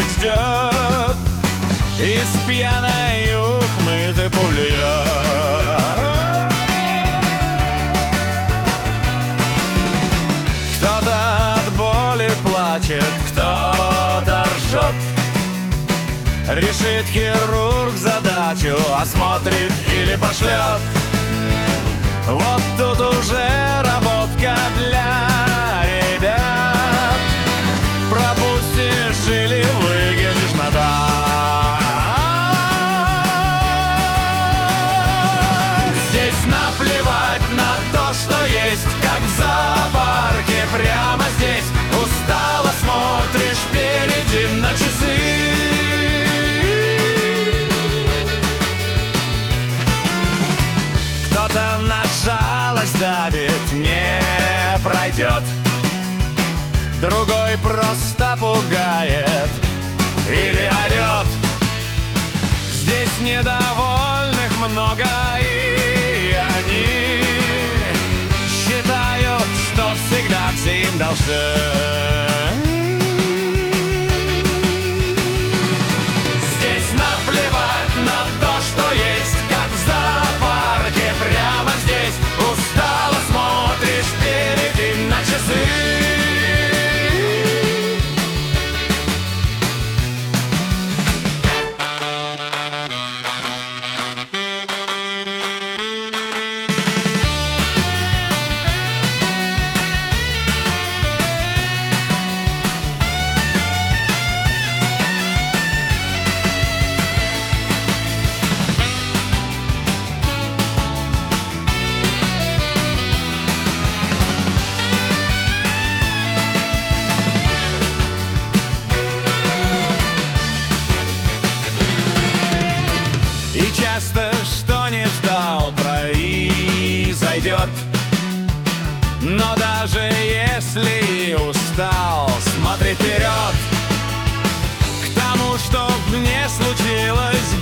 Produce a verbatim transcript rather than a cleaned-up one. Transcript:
ждет, и с пьяной ухмылкой плюет. Кто-то от боли плачет, кто-то ржет. Решит хирург задачу, осмотрит или пошлет. Вот тут уже работка для ребят. Пропустишь или выгонишь на так. Здесь наплевать на то, что есть, как в зоопарке. Прямо здесь устало смотришь впереди на часы. Кто-то на жалость давит, не пройдет. Другой просто пугает или орет. Здесь недовольных много, и они считают, что всегда всем должны. Здесь наплевать на то, что есть, как в зоопарке. Прямо здесь устало смотришь впереди на часы. И часто, что не ждал, произойдет. Но даже если устал, смотри вперед, к тому, что не случилось